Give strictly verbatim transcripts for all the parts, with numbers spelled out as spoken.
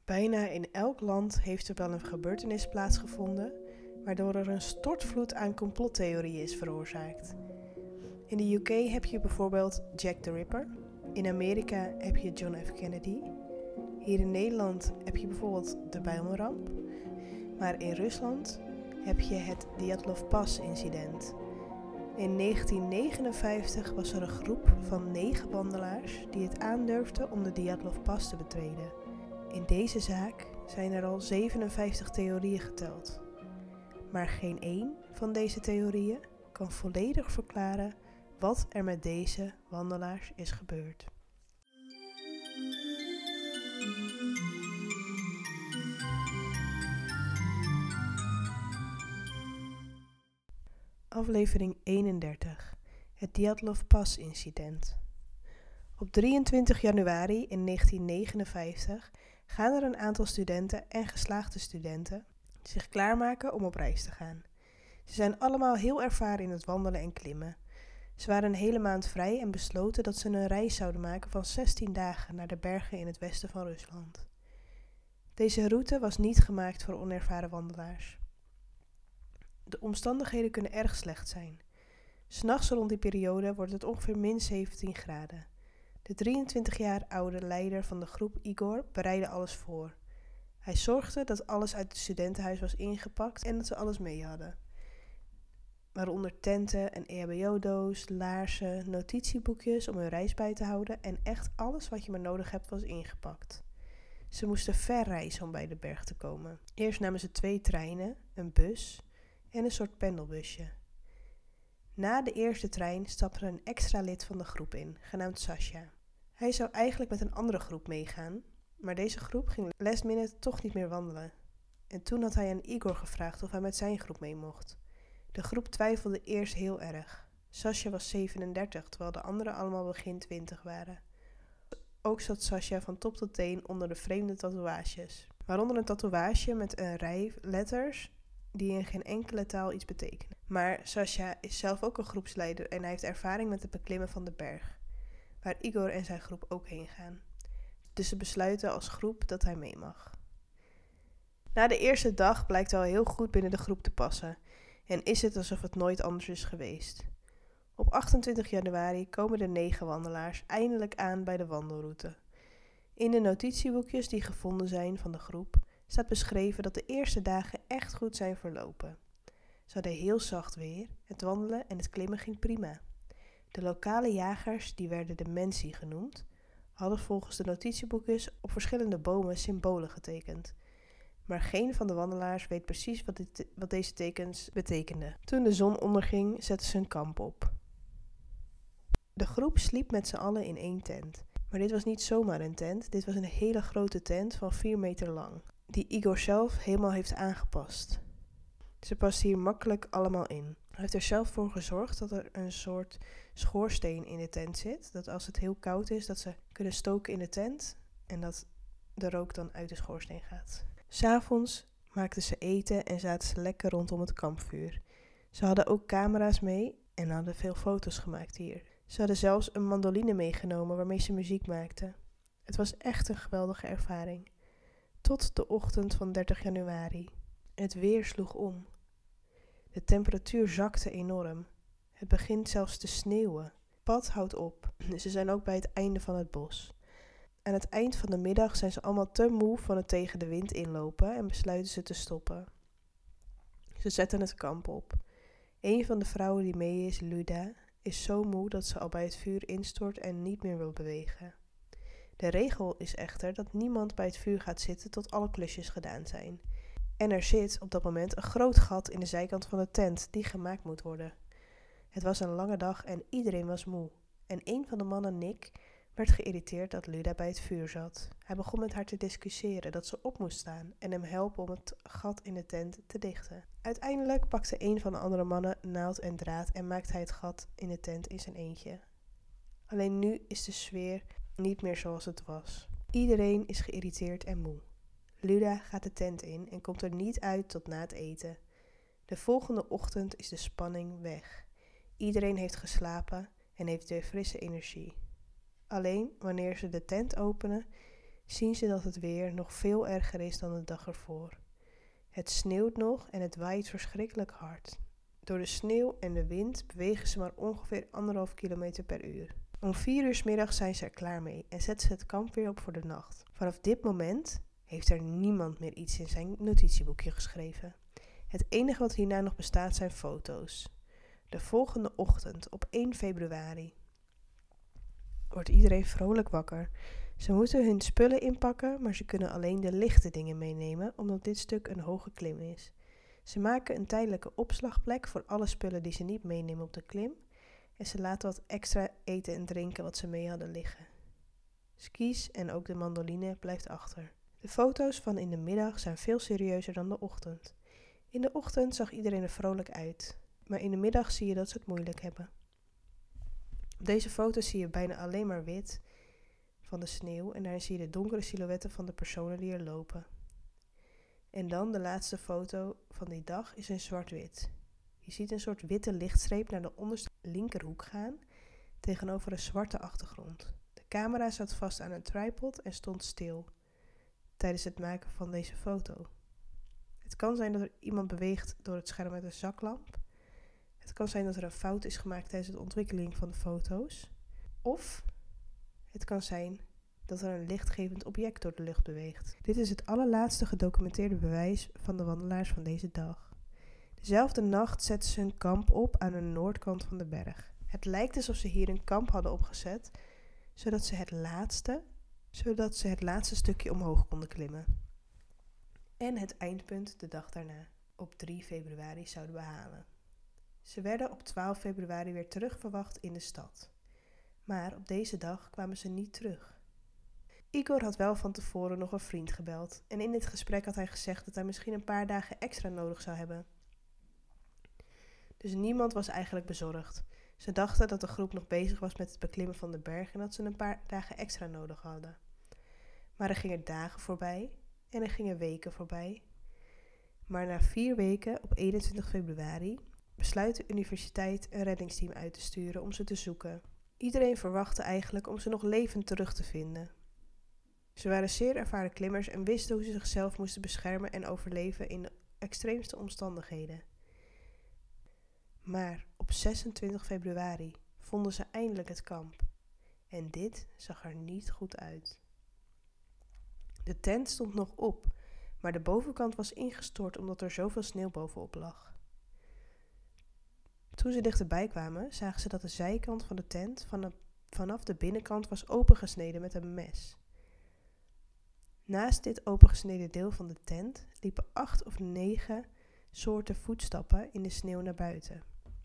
Bijna in elk land heeft er wel een gebeurtenis plaatsgevonden waardoor er een stortvloed aan complottheorieën is veroorzaakt. In de U K heb je bijvoorbeeld Jack the Ripper. In Amerika heb je John F. Kennedy. Hier in Nederland heb je bijvoorbeeld de Bijlmerramp. Maar in Rusland heb je het Dyatlov Pass-incident. In negentien negenenvijftig was er een groep van negen wandelaars die het aandurfden om de Dyatlov Pass te betreden. In deze zaak zijn er al zevenenvijftig theorieën geteld. Maar geen één van deze theorieën kan volledig verklaren wat er met deze wandelaars is gebeurd. Aflevering eenendertig. Het Dyatlov Pass-incident. Op drieëntwintig januari in negentien negenenvijftig gaan er een aantal studenten en geslaagde studenten zich klaarmaken om op reis te gaan. Ze zijn allemaal heel ervaren in het wandelen en klimmen. Ze waren een hele maand vrij en besloten dat ze een reis zouden maken van zestien dagen naar de bergen in het westen van Rusland. Deze route was niet gemaakt voor onervaren wandelaars. De omstandigheden kunnen erg slecht zijn. 'S Nachts rond die periode wordt het ongeveer min zeventien graden. De drieëntwintig jaar oude leider van de groep, Igor, bereidde alles voor. Hij zorgde dat alles uit het studentenhuis was ingepakt en dat ze alles mee hadden. Waaronder tenten, een E H B O-doos, laarzen, notitieboekjes om hun reis bij te houden en echt alles wat je maar nodig hebt was ingepakt. Ze moesten ver reizen om bij de berg te komen. Eerst namen ze twee treinen, een bus en een soort pendelbusje. Na de eerste trein stapte er een extra lid van de groep in, genaamd Sasha. Hij zou eigenlijk met een andere groep meegaan, maar deze groep ging last minute toch niet meer wandelen. En toen had hij aan Igor gevraagd of hij met zijn groep mee mocht. De groep twijfelde eerst heel erg. Sasha was zevenendertig, terwijl de anderen allemaal begin twintig waren. Ook zat Sasha van top tot teen onder de vreemde tatoeages. Waaronder een tatoeage met een rij letters die in geen enkele taal iets betekenen. Maar Sasha is zelf ook een groepsleider en hij heeft ervaring met het beklimmen van de berg, waar Igor en zijn groep ook heen gaan. Dus ze besluiten als groep dat hij mee mag. Na de eerste dag blijkt hij al heel goed binnen de groep te passen en is het alsof het nooit anders is geweest. Op achtentwintig januari komen de negen wandelaars eindelijk aan bij de wandelroute. In de notitieboekjes die gevonden zijn van de groep staat beschreven dat de eerste dagen echt goed zijn verlopen. Ze hadden heel zacht weer, het wandelen en het klimmen ging prima. De lokale jagers, die werden de Mensi genoemd, hadden volgens de notitieboekjes op verschillende bomen symbolen getekend. Maar geen van de wandelaars weet precies wat, dit, wat deze tekens betekenden. Toen de zon onderging, zetten ze een kamp op. De groep sliep met z'n allen in één tent. Maar dit was niet zomaar een tent, dit was een hele grote tent van vier meter lang, die Igor zelf helemaal heeft aangepast. Ze past hier makkelijk allemaal in. Hij heeft er zelf voor gezorgd dat er een soort schoorsteen in de tent zit, dat als het heel koud is, dat ze kunnen stoken in de tent en dat de rook dan uit de schoorsteen gaat. 'S Avonds maakten ze eten en zaten ze lekker rondom het kampvuur. Ze hadden ook camera's mee en hadden veel foto's gemaakt hier. Ze hadden zelfs een mandoline meegenomen waarmee ze muziek maakten. Het was echt een geweldige ervaring. Tot de ochtend van dertig januari. Het weer sloeg om. De temperatuur zakte enorm. Het begint zelfs te sneeuwen. Het pad houdt op. Ze zijn ook bij het einde van het bos. Aan het eind van de middag zijn ze allemaal te moe van het tegen de wind inlopen en besluiten ze te stoppen. Ze zetten het kamp op. Een van de vrouwen die mee is, Luda, is zo moe dat ze al bij het vuur instort en niet meer wil bewegen. De regel is echter dat niemand bij het vuur gaat zitten tot alle klusjes gedaan zijn. En er zit op dat moment een groot gat in de zijkant van de tent die gemaakt moet worden. Het was een lange dag en iedereen was moe. En een van de mannen, Nick, werd geïrriteerd dat Luda bij het vuur zat. Hij begon met haar te discussiëren dat ze op moest staan en hem helpen om het gat in de tent te dichten. Uiteindelijk pakte een van de andere mannen naald en draad en maakte hij het gat in de tent in zijn eentje. Alleen nu is de sfeer niet meer zoals het was. Iedereen is geïrriteerd en moe. Luda gaat de tent in en komt er niet uit tot na het eten. De volgende ochtend is de spanning weg. Iedereen heeft geslapen en heeft weer frisse energie. Alleen wanneer ze de tent openen, zien ze dat het weer nog veel erger is dan de dag ervoor. Het sneeuwt nog en het waait verschrikkelijk hard. Door de sneeuw en de wind bewegen ze maar ongeveer anderhalf kilometer per uur. Om vier uur 's middags zijn ze er klaar mee en zetten ze het kamp weer op voor de nacht. Vanaf dit moment heeft er niemand meer iets in zijn notitieboekje geschreven. Het enige wat hierna nog bestaat zijn foto's. De volgende ochtend, op één februari, wordt iedereen vrolijk wakker. Ze moeten hun spullen inpakken, maar ze kunnen alleen de lichte dingen meenemen, omdat dit stuk een hoge klim is. Ze maken een tijdelijke opslagplek voor alle spullen die ze niet meenemen op de klim en ze laten wat extra eten en drinken wat ze mee hadden liggen. Skis en ook de mandoline blijft achter. De foto's van in de middag zijn veel serieuzer dan de ochtend. In de ochtend zag iedereen er vrolijk uit, maar in de middag zie je dat ze het moeilijk hebben. Op deze foto's zie je bijna alleen maar wit van de sneeuw en daarin zie je de donkere silhouetten van de personen die er lopen. En dan de laatste foto van die dag is in zwart-wit. Je ziet een soort witte lichtstreep naar de onderste linkerhoek gaan tegenover een zwarte achtergrond. De camera zat vast aan een tripod en stond stil tijdens het maken van deze foto. Het kan zijn dat er iemand beweegt door het scherm met een zaklamp. Het kan zijn dat er een fout is gemaakt tijdens de ontwikkeling van de foto's. Of het kan zijn dat er een lichtgevend object door de lucht beweegt. Dit is het allerlaatste gedocumenteerde bewijs van de wandelaars van deze dag. Dezelfde nacht zetten ze hun kamp op aan de noordkant van de berg. Het lijkt alsof ze hier een kamp hadden opgezet, zodat ze het laatste, zodat ze het laatste stukje omhoog konden klimmen. En het eindpunt de dag daarna, op drie februari, zouden behalen. Ze werden op twaalf februari weer terugverwacht in de stad. Maar op deze dag kwamen ze niet terug. Igor had wel van tevoren nog een vriend gebeld en in dit gesprek had hij gezegd dat hij misschien een paar dagen extra nodig zou hebben. Dus niemand was eigenlijk bezorgd. Ze dachten dat de groep nog bezig was met het beklimmen van de berg en dat ze een paar dagen extra nodig hadden. Maar er gingen dagen voorbij en er gingen weken voorbij. Maar na vier weken, op eenentwintig februari, besluit de universiteit een reddingsteam uit te sturen om ze te zoeken. Iedereen verwachtte eigenlijk om ze nog levend terug te vinden. Ze waren zeer ervaren klimmers en wisten hoe ze zichzelf moesten beschermen en overleven in de extreemste omstandigheden. Maar op zesentwintig februari vonden ze eindelijk het kamp. En dit zag er niet goed uit. De tent stond nog op, maar de bovenkant was ingestort omdat er zoveel sneeuw bovenop lag. Toen ze dichterbij kwamen, zagen ze dat de zijkant van de tent vanaf de binnenkant was opengesneden met een mes. Naast dit opengesneden deel van de tent liepen acht of negen soorten voetstappen in de sneeuw naar buiten.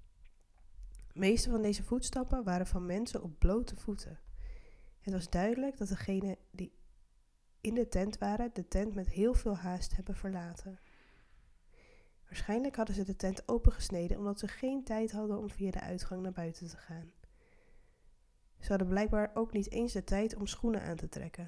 De meeste van deze voetstappen waren van mensen op blote voeten. Het was duidelijk dat degenen die in de tent waren, de tent met heel veel haast hebben verlaten. Waarschijnlijk hadden ze de tent opengesneden omdat ze geen tijd hadden om via de uitgang naar buiten te gaan. Ze hadden blijkbaar ook niet eens de tijd om schoenen aan te trekken.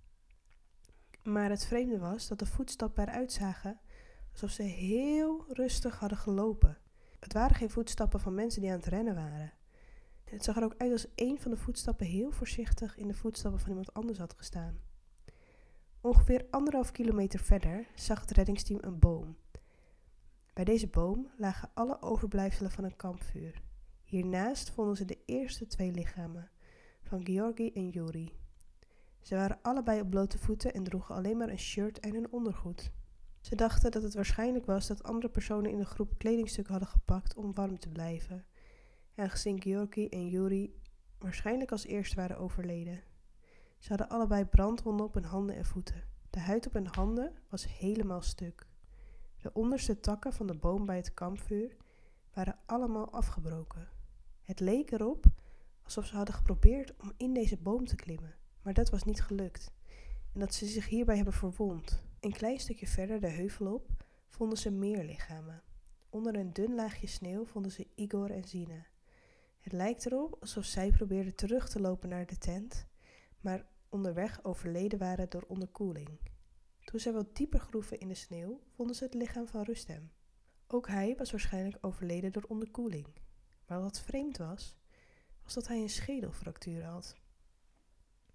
Maar het vreemde was dat de voetstappen eruit zagen alsof ze heel rustig hadden gelopen. Het waren geen voetstappen van mensen die aan het rennen waren. Het zag er ook uit als één van de voetstappen heel voorzichtig in de voetstappen van iemand anders had gestaan. Ongeveer anderhalf kilometer verder zag het reddingsteam een boom. Bij deze boom lagen alle overblijfselen van een kampvuur. Hiernaast vonden ze de eerste twee lichamen, van Georgi en Yuri. Ze waren allebei op blote voeten en droegen alleen maar een shirt en een ondergoed. Ze dachten dat het waarschijnlijk was dat andere personen in de groep kledingstukken hadden gepakt om warm te blijven. Aangezien Georgi en Yuri waarschijnlijk als eerste waren overleden. Ze hadden allebei brandwonden op hun handen en voeten. De huid op hun handen was helemaal stuk. De onderste takken van de boom bij het kampvuur waren allemaal afgebroken. Het leek erop alsof ze hadden geprobeerd om in deze boom te klimmen, maar dat was niet gelukt. En dat ze zich hierbij hebben verwond. Een klein stukje verder de heuvel op vonden ze meer lichamen. Onder een dun laagje sneeuw vonden ze Igor en Zina. Het lijkt erop alsof zij probeerden terug te lopen naar de tent, maar onderweg overleden waren door onderkoeling. Toen zij wat dieper groeven in de sneeuw, vonden ze het lichaam van Rustem. Ook hij was waarschijnlijk overleden door onderkoeling. Maar wat vreemd was, was dat hij een schedelfractuur had.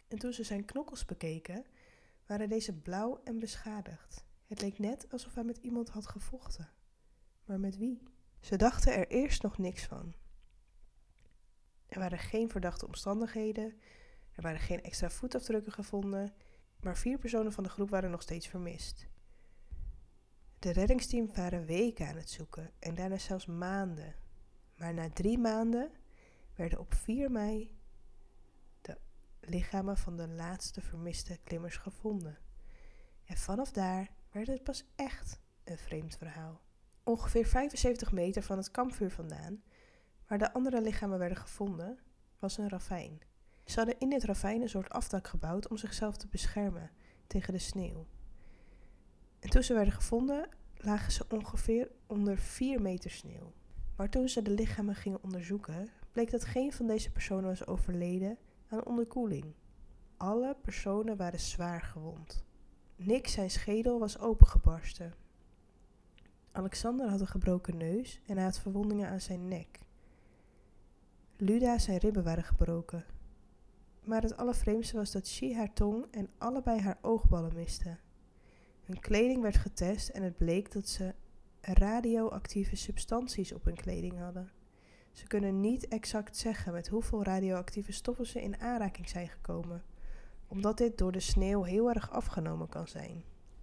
En toen ze zijn knokkels bekeken, waren deze blauw en beschadigd. Het leek net alsof hij met iemand had gevochten. Maar met wie? Ze dachten er eerst nog niks van. Er waren geen verdachte omstandigheden, er waren geen extra voetafdrukken gevonden, maar vier personen van de groep waren nog steeds vermist. De reddingsteam waren weken aan het zoeken en daarna zelfs maanden. Maar na drie maanden werden op vier mei de lichamen van de laatste vermiste klimmers gevonden. En vanaf daar werd het pas echt een vreemd verhaal. Ongeveer vijfenzeventig meter van het kampvuur vandaan, waar de andere lichamen werden gevonden, was een ravijn. Ze hadden in dit ravijn een soort afdak gebouwd om zichzelf te beschermen tegen de sneeuw. En toen ze werden gevonden, lagen ze ongeveer onder vier meter sneeuw. Maar toen ze de lichamen gingen onderzoeken, bleek dat geen van deze personen was overleden aan onderkoeling. Alle personen waren zwaar gewond. Nick zijn schedel was opengebarsten. Alexander had een gebroken neus en hij had verwondingen aan zijn nek. Luda zijn ribben waren gebroken. Maar het allervreemdste was dat She haar tong en allebei haar oogballen miste. Hun kleding werd getest en het bleek dat ze radioactieve substanties op hun kleding hadden. Ze kunnen niet exact zeggen met hoeveel radioactieve stoffen ze in aanraking zijn gekomen, omdat dit door de sneeuw heel erg afgenomen kan zijn.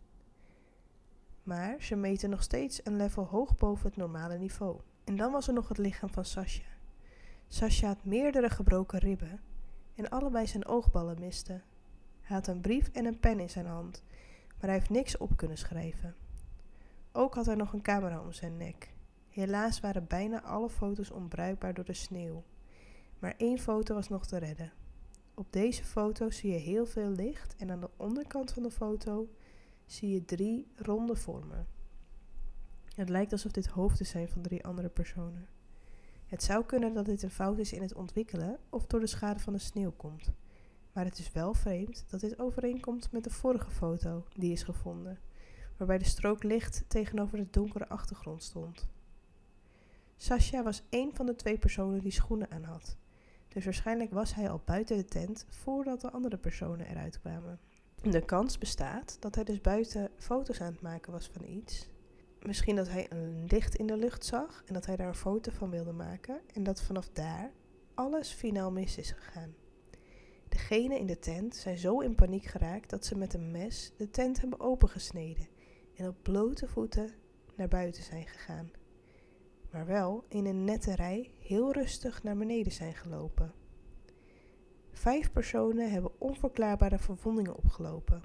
Maar ze meten nog steeds een level hoog boven het normale niveau. En dan was er nog het lichaam van Sascha. Sascha had meerdere gebroken ribben en allebei zijn oogballen miste. Hij had een brief en een pen in zijn hand, maar hij heeft niks op kunnen schrijven. Ook had hij nog een camera om zijn nek. Helaas waren bijna alle foto's onbruikbaar door de sneeuw. Maar één foto was nog te redden. Op deze foto zie je heel veel licht en aan de onderkant van de foto zie je drie ronde vormen. Het lijkt alsof dit hoofden zijn van drie andere personen. Het zou kunnen dat dit een fout is in het ontwikkelen of door de schade van de sneeuw komt. Maar het is wel vreemd dat dit overeenkomt met de vorige foto die is gevonden, waarbij de strook licht tegenover de donkere achtergrond stond. Sascha was één van de twee personen die schoenen aan had. Dus waarschijnlijk was hij al buiten de tent voordat de andere personen eruit kwamen. De kans bestaat dat hij dus buiten foto's aan het maken was van iets. Misschien dat hij een licht in de lucht zag en dat hij daar een foto van wilde maken en dat vanaf daar alles finaal mis is gegaan. Degenen in de tent zijn zo in paniek geraakt dat ze met een mes de tent hebben opengesneden en op blote voeten naar buiten zijn gegaan. Maar wel in een nette rij heel rustig naar beneden zijn gelopen. Vijf personen hebben onverklaarbare verwondingen opgelopen.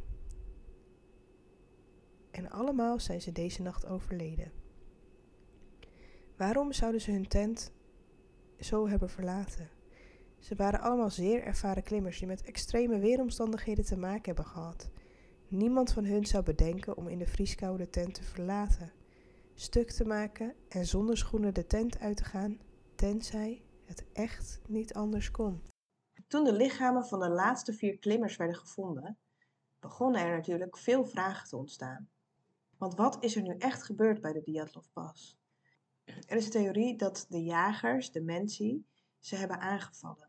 En allemaal zijn ze deze nacht overleden. Waarom zouden ze hun tent zo hebben verlaten? Ze waren allemaal zeer ervaren klimmers die met extreme weeromstandigheden te maken hebben gehad. Niemand van hun zou bedenken om in de vrieskou de tent te verlaten, stuk te maken en zonder schoenen de tent uit te gaan, tenzij het echt niet anders kon. Toen de lichamen van de laatste vier klimmers werden gevonden, begonnen er natuurlijk veel vragen te ontstaan. Want wat is er nu echt gebeurd bij de Dyatlov-pas? Er is een theorie dat de jagers, de Mensi, ze hebben aangevallen.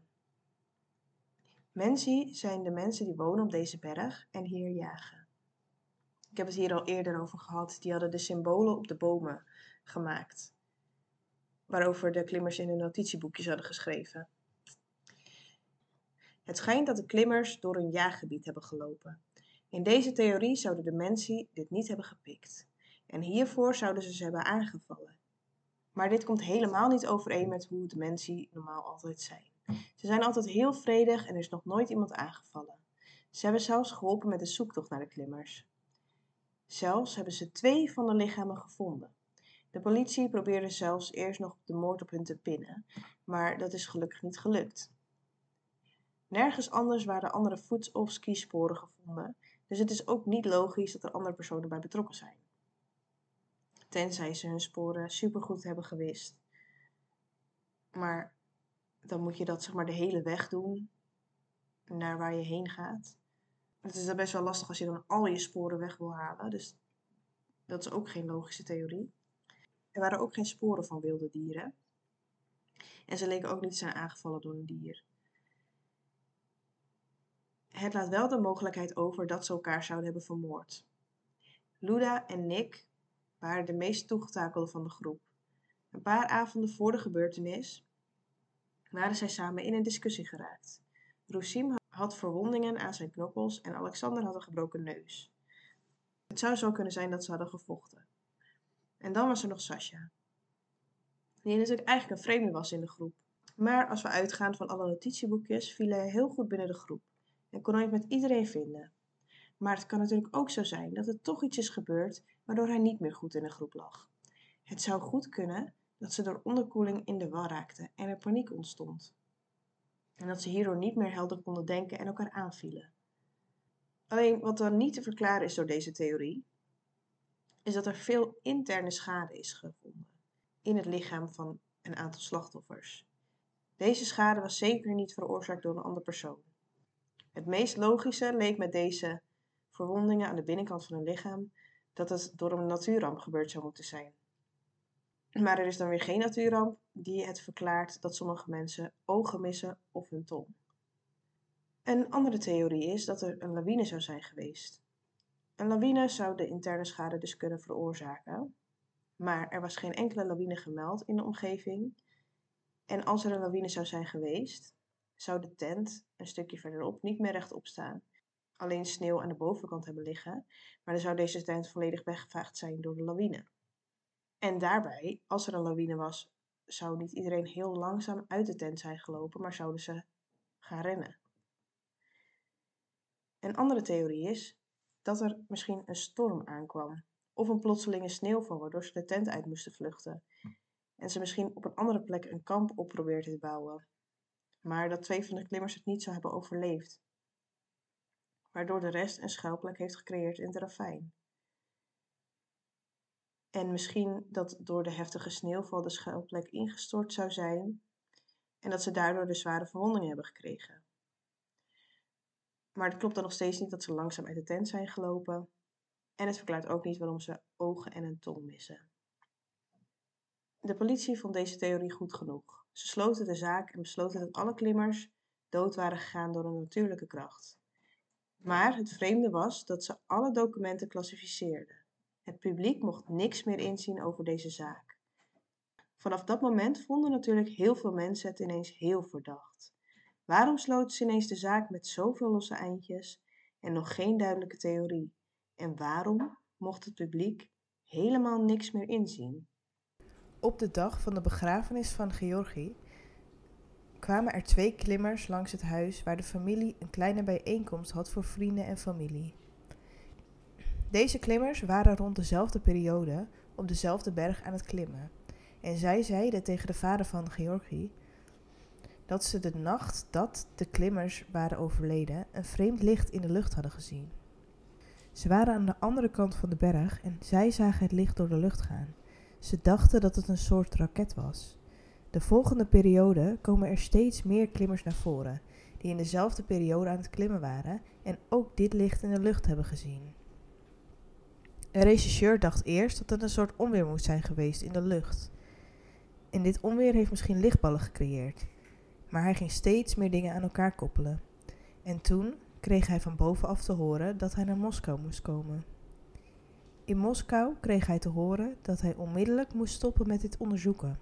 Mensi zijn de mensen die wonen op deze berg en hier jagen. Ik heb het hier al eerder over gehad. Die hadden de symbolen op de bomen gemaakt, waarover de klimmers in hun notitieboekjes hadden geschreven. Het schijnt dat de klimmers door een jaaggebied hebben gelopen. In deze theorie zouden de Mensi dit niet hebben gepikt. En hiervoor zouden ze ze hebben aangevallen. Maar dit komt helemaal niet overeen met hoe de Mensi normaal altijd zijn. Ze zijn altijd heel vredig en er is nog nooit iemand aangevallen. Ze hebben zelfs geholpen met de zoektocht naar de klimmers. Zelfs hebben ze twee van de lichamen gevonden. De politie probeerde zelfs eerst nog de moord op hun te pinnen, maar dat is gelukkig niet gelukt. Nergens anders waren andere voets- of skisporen gevonden, dus het is ook niet logisch dat er andere personen bij betrokken zijn. Tenzij ze hun sporen supergoed hebben gewist. Maar dan moet je dat zeg maar de hele weg doen, naar waar je heen gaat. Het is dan best wel lastig als je dan al je sporen weg wil halen, dus dat is ook geen logische theorie. Er waren ook geen sporen van wilde dieren. En ze leken ook niet te zijn aangevallen door een dier. Het laat wel de mogelijkheid over dat ze elkaar zouden hebben vermoord. Luda en Nick waren de meest toegetakelden van de groep. Een paar avonden voor de gebeurtenis waren zij samen in een discussie geraakt. Rousim had verwondingen aan zijn knokkels en Alexander had een gebroken neus. Het zou zo kunnen zijn dat ze hadden gevochten. En dan was er nog Sasha, die natuurlijk eigenlijk een vreemde was in de groep. Maar als we uitgaan van alle notitieboekjes, viel hij heel goed binnen de groep en kon hij het met iedereen vinden. Maar het kan natuurlijk ook zo zijn dat er toch iets is gebeurd waardoor hij niet meer goed in de groep lag. Het zou goed kunnen dat ze door onderkoeling in de war raakten en er paniek ontstond. En dat ze hierdoor niet meer helder konden denken en elkaar aanvielen. Alleen wat dan niet te verklaren is door deze theorie, is dat er veel interne schade is gevonden in het lichaam van een aantal slachtoffers. Deze schade was zeker niet veroorzaakt door een andere persoon. Het meest logische leek met deze verwondingen aan de binnenkant van hun lichaam dat het door een natuurramp gebeurd zou moeten zijn. Maar er is dan weer geen natuurramp die het verklaart dat sommige mensen ogen missen of hun tong. Een andere theorie is dat er een lawine zou zijn geweest. Een lawine zou de interne schade dus kunnen veroorzaken, maar er was geen enkele lawine gemeld in de omgeving. En als er een lawine zou zijn geweest, zou de tent een stukje verderop niet meer rechtop staan. Alleen sneeuw aan de bovenkant hebben liggen, maar dan zou deze tent volledig weggevaagd zijn door de lawine. En daarbij, als er een lawine was, zou niet iedereen heel langzaam uit de tent zijn gelopen, maar zouden ze gaan rennen. Een andere theorie is dat er misschien een storm aankwam, of een plotselinge sneeuwval waardoor ze de tent uit moesten vluchten. En ze misschien op een andere plek een kamp op probeerden te bouwen, maar dat twee van de klimmers het niet zou hebben overleefd, waardoor de rest een schuilplek heeft gecreëerd in het ravijn. En misschien dat door de heftige sneeuwval de schuilplek ingestort zou zijn en dat ze daardoor de zware verwondingen hebben gekregen. Maar het klopt dan nog steeds niet dat ze langzaam uit de tent zijn gelopen en het verklaart ook niet waarom ze ogen en een tong missen. De politie vond deze theorie goed genoeg. Ze sloten de zaak en besloten dat alle klimmers dood waren gegaan door een natuurlijke kracht. Maar het vreemde was dat ze alle documenten klassificeerden. Het publiek mocht niks meer inzien over deze zaak. Vanaf dat moment vonden natuurlijk heel veel mensen het ineens heel verdacht. Waarom sloten ze ineens de zaak met zoveel losse eindjes en nog geen duidelijke theorie? En waarom mocht het publiek helemaal niks meer inzien? Op de dag van de begrafenis van Georgi kwamen er twee klimmers langs het huis waar de familie een kleine bijeenkomst had voor vrienden en familie. Deze klimmers waren rond dezelfde periode op dezelfde berg aan het klimmen. En zij zeiden tegen de vader van Georgi dat ze de nacht dat de klimmers waren overleden een vreemd licht in de lucht hadden gezien. Ze waren aan de andere kant van de berg en zij zagen het licht door de lucht gaan. Ze dachten dat het een soort raket was. De volgende periode komen er steeds meer klimmers naar voren, die in dezelfde periode aan het klimmen waren en ook dit licht in de lucht hebben gezien. Een rechercheur dacht eerst dat het een soort onweer moest zijn geweest in de lucht. En dit onweer heeft misschien lichtballen gecreëerd. Maar hij ging steeds meer dingen aan elkaar koppelen. En toen kreeg hij van bovenaf te horen dat hij naar Moskou moest komen. In Moskou kreeg hij te horen dat hij onmiddellijk moest stoppen met dit onderzoeken.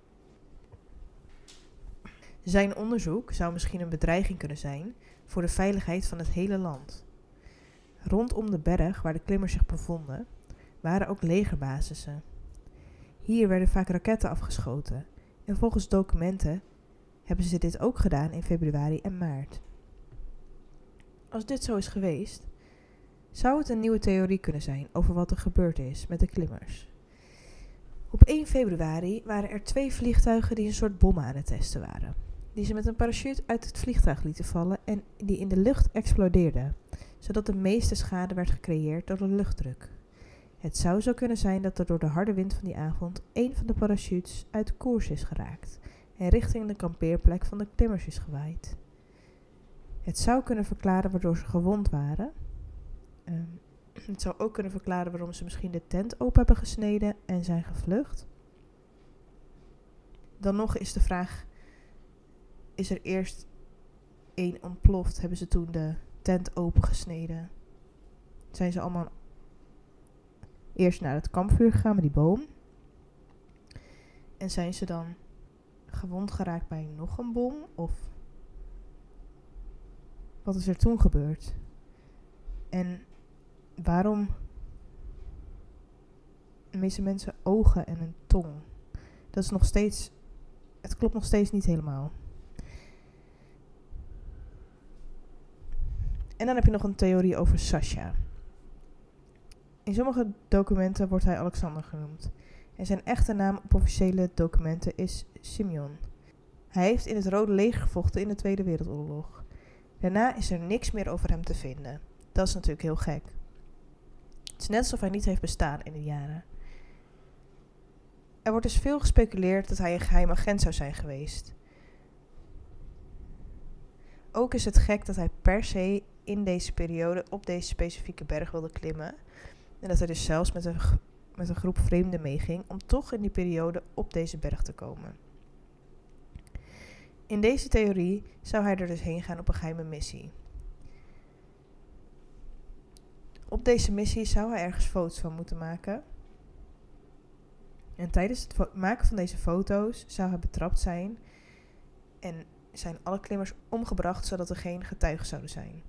Zijn onderzoek zou misschien een bedreiging kunnen zijn voor de veiligheid van het hele land. Rondom de berg waar de klimmers zich bevonden, waren ook legerbasissen. Hier werden vaak raketten afgeschoten en volgens documenten hebben ze dit ook gedaan in februari en maart. Als dit zo is geweest, zou het een nieuwe theorie kunnen zijn over wat er gebeurd is met de klimmers. Op één februari waren er twee vliegtuigen die een soort bommen aan het testen waren, die ze met een parachute uit het vliegtuig lieten vallen en die in de lucht explodeerden, zodat de meeste schade werd gecreëerd door de luchtdruk. Het zou zo kunnen zijn dat er door de harde wind van die avond één van de parachutes uit koers is geraakt en richting de kampeerplek van de klimmers is gewaaid. Het zou kunnen verklaren waardoor ze gewond waren. Um, het zou ook kunnen verklaren waarom ze misschien de tent open hebben gesneden en zijn gevlucht. Dan nog is de vraag, is er eerst één ontploft? Hebben ze toen de tent opengesneden. Zijn ze allemaal eerst naar het kampvuur gegaan met die boom. En zijn ze dan gewond geraakt bij nog een bom? Of wat is er toen gebeurd? En waarom missen mensen ogen en een tong? Dat is nog steeds, het klopt nog steeds niet helemaal. En dan heb je nog een theorie over Sasha. In sommige documenten wordt hij Alexander genoemd. En zijn echte naam op officiële documenten is Simeon. Hij heeft in het Rode Leger gevochten in de Tweede Wereldoorlog. Daarna is er niks meer over hem te vinden. Dat is natuurlijk heel gek. Het is net alsof hij niet heeft bestaan in de jaren. Er wordt dus veel gespeculeerd dat hij een geheim agent zou zijn geweest. Ook is het gek dat hij per se in deze periode op deze specifieke berg wilde klimmen. En dat hij dus zelfs met een, met een groep vreemden meeging om toch in die periode op deze berg te komen. In deze theorie zou hij er dus heen gaan op een geheime missie. Op deze missie zou hij ergens foto's van moeten maken. En tijdens het fo- maken van deze foto's zou hij betrapt zijn en zijn alle klimmers omgebracht zodat er geen getuigen zouden zijn.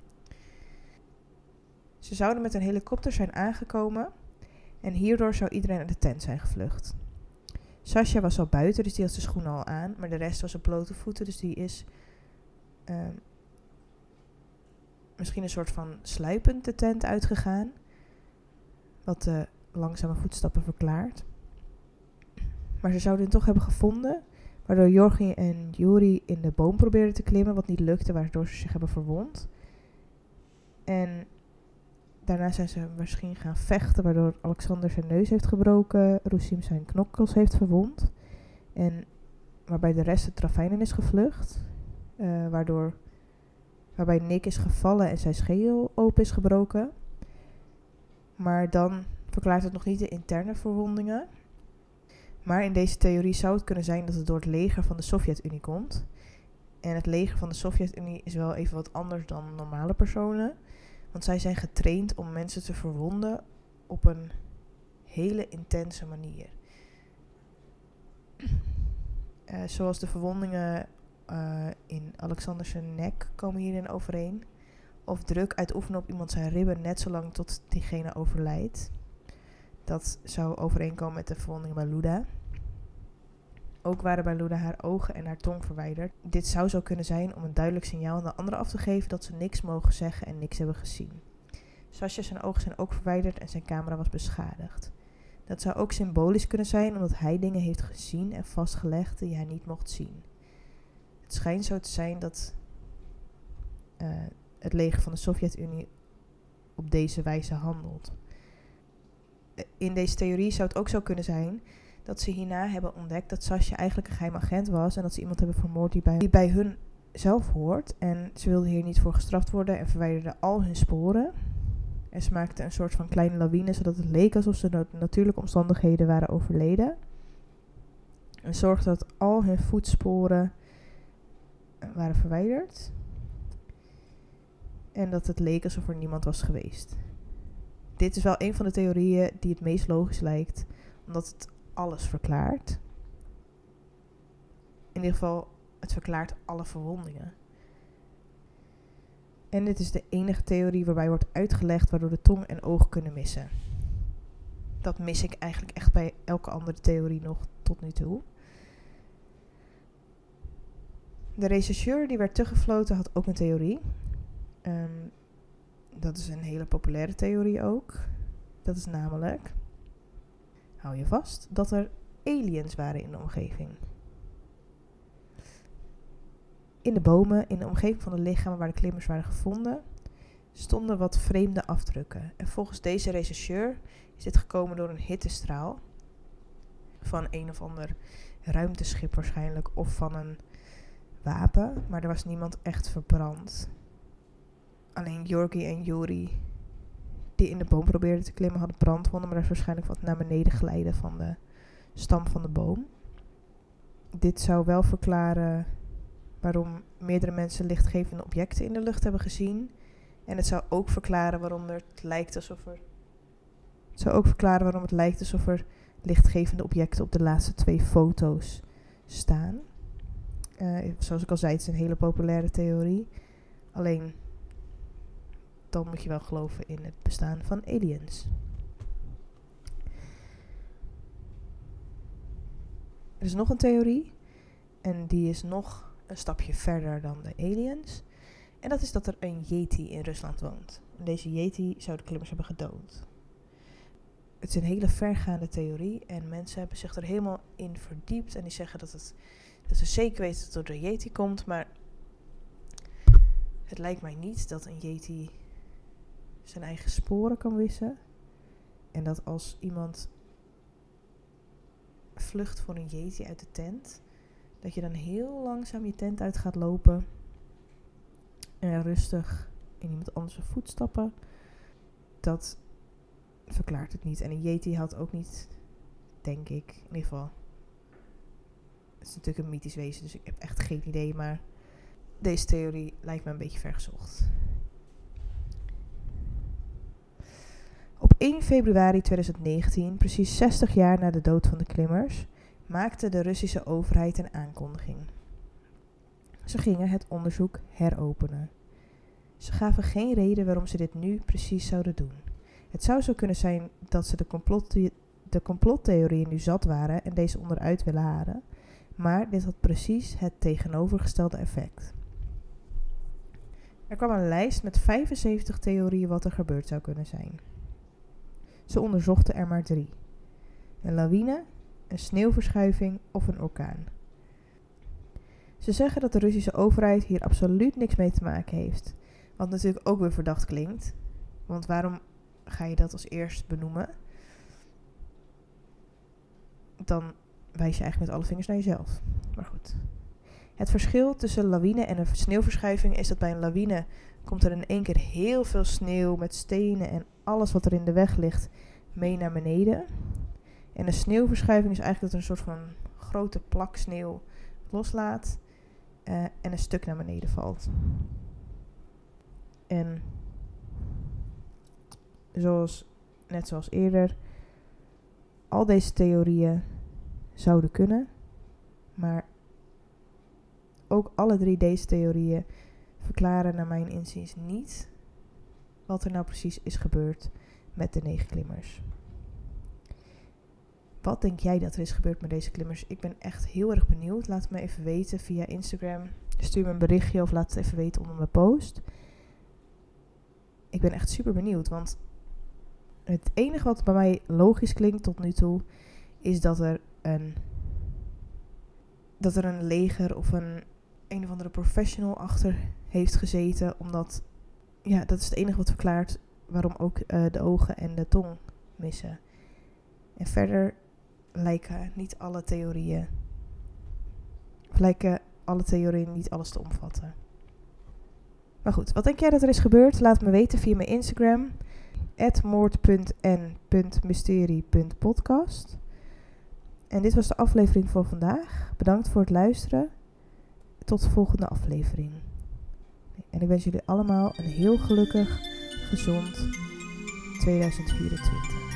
Ze zouden met een helikopter zijn aangekomen en hierdoor zou iedereen uit de tent zijn gevlucht. Sasha was al buiten, dus die had zijn schoenen al aan, maar de rest was op blote voeten, dus die is uh, misschien een soort van sluipend de tent uitgegaan, wat de langzame voetstappen verklaart. Maar ze zouden hem toch hebben gevonden, waardoor Jorgi en Yuri in de boom probeerden te klimmen, wat niet lukte, waardoor ze zich hebben verwond. En daarna zijn ze misschien gaan vechten, waardoor Alexander zijn neus heeft gebroken, Rusim zijn knokkels heeft verwond. En waarbij de rest het ravijn in is gevlucht, uh, waardoor, waarbij Nick is gevallen en zijn schedel open is gebroken. Maar dan verklaart het nog niet de interne verwondingen. Maar in deze theorie zou het kunnen zijn dat het door het leger van de Sovjet-Unie komt. En het leger van de Sovjet-Unie is wel even wat anders dan normale personen. Want zij zijn getraind om mensen te verwonden op een hele intense manier. Uh, zoals de verwondingen uh, in Alexanders nek komen hierin overeen. Of druk uitoefenen op iemand zijn ribben net zolang tot diegene overlijdt. Dat zou overeenkomen met de verwondingen bij Luda. Ook waren bij Luda haar ogen en haar tong verwijderd. Dit zou zo kunnen zijn om een duidelijk signaal aan de anderen af te geven dat ze niks mogen zeggen en niks hebben gezien. Sasha zijn ogen zijn ook verwijderd en zijn camera was beschadigd. Dat zou ook symbolisch kunnen zijn omdat hij dingen heeft gezien en vastgelegd die hij niet mocht zien. Het schijnt zo te zijn dat uh, het leger van de Sovjet-Unie op deze wijze handelt. In deze theorie zou het ook zo kunnen zijn dat ze hierna hebben ontdekt dat Sasha eigenlijk een geheim agent was en dat ze iemand hebben vermoord die bij, die bij hun zelf hoort. En ze wilden hier niet voor gestraft worden en verwijderden al hun sporen. En ze maakten een soort van kleine lawine zodat het leek alsof ze door natuurlijke omstandigheden waren overleden. En zorgde dat al hun voetsporen waren verwijderd. En dat het leek alsof er niemand was geweest. Dit is wel een van de theorieën die het meest logisch lijkt, omdat het alles verklaart. In ieder geval, het verklaart alle verwondingen. En dit is de enige theorie waarbij wordt uitgelegd waardoor de tong en oog kunnen missen. Dat mis ik eigenlijk echt bij elke andere theorie nog tot nu toe. De rechercheur die werd teruggefloten had ook een theorie. Um, dat is een hele populaire theorie ook. Dat is namelijk, hou je vast, dat er aliens waren in de omgeving. In de bomen, in de omgeving van de lichamen waar de klimmers waren gevonden, stonden wat vreemde afdrukken. En volgens deze rechercheur is dit gekomen door een hittestraal van een of ander ruimteschip waarschijnlijk, of van een wapen, maar er was niemand echt verbrand. Alleen Jorgi en Yuri, die in de boom probeerden te klimmen, hadden brandwonden, maar er is waarschijnlijk wat naar beneden glijden van de stam van de boom. Dit zou wel verklaren waarom meerdere mensen lichtgevende objecten in de lucht hebben gezien En het zou ook verklaren waarom er het lijkt alsof er... Het zou ook verklaren waarom het lijkt alsof er lichtgevende objecten op de laatste twee foto's staan. Uh, zoals ik al zei, het is een hele populaire theorie. Alleen, dan moet je wel geloven in het bestaan van aliens. Er is nog een theorie. En die is nog een stapje verder dan de aliens. En dat is dat er een Yeti in Rusland woont. En deze Yeti zou de klimmers hebben gedood. Het is een hele vergaande theorie. En mensen hebben zich er helemaal in verdiept. En die zeggen dat, het, dat ze zeker weten dat het door de Yeti komt. Maar het lijkt mij niet dat een Yeti zijn eigen sporen kan wissen. En dat als iemand vlucht voor een Yeti uit de tent, dat je dan heel langzaam je tent uit gaat lopen en rustig in iemand anders voetstappen. Dat verklaart het niet. En een Yeti had ook niet, denk ik, in ieder geval. Het is natuurlijk een mythisch wezen, dus ik heb echt geen idee, maar deze theorie lijkt me een beetje vergezocht. Op één februari tweeduizend negentien, precies zestig jaar na de dood van de klimmers, maakte de Russische overheid een aankondiging. Ze gingen het onderzoek heropenen. Ze gaven geen reden waarom ze dit nu precies zouden doen. Het zou zo kunnen zijn dat ze de, complot- de complottheorieën nu zat waren en deze onderuit willen halen, maar dit had precies het tegenovergestelde effect. Er kwam een lijst met vijfenzeventig theorieën wat er gebeurd zou kunnen zijn. Ze onderzochten er maar drie. Een lawine, een sneeuwverschuiving of een orkaan. Ze zeggen dat de Russische overheid hier absoluut niks mee te maken heeft. Wat natuurlijk ook weer verdacht klinkt. Want waarom ga je dat als eerst benoemen? Dan wijs je eigenlijk met alle vingers naar jezelf. Maar goed. Het verschil tussen een lawine en een sneeuwverschuiving is dat bij een lawine komt er in één keer heel veel sneeuw met stenen en alles wat er in de weg ligt mee naar beneden. En een sneeuwverschuiving is eigenlijk dat er een soort van grote plak sneeuw loslaat uh, en een stuk naar beneden valt. En zoals, net zoals eerder, al deze theorieën zouden kunnen, maar ook alle drie deze theorieën verklaren naar mijn inziens niet wat er nou precies is gebeurd met de negen klimmers. Wat denk jij dat er is gebeurd met deze klimmers? Ik ben echt heel erg benieuwd. Laat het me even weten via Instagram. Stuur me een berichtje of laat het even weten onder mijn post. Ik ben echt super benieuwd, want het enige wat bij mij logisch klinkt tot nu toe is dat er een dat er een leger of een een of andere professional achter heeft gezeten, omdat ja, dat is het enige wat verklaart waarom ook uh, de ogen en de tong missen. En verder lijken niet alle theorieën lijken alle theorieën niet alles te omvatten. Maar goed, wat denk jij dat er is gebeurd? Laat me weten via mijn Instagram at moord punt n punt mysterie punt podcast. En dit was de aflevering voor vandaag. Bedankt voor het luisteren. Tot de volgende aflevering. En ik wens jullie allemaal een heel gelukkig, gezond tweeduizend vierentwintig.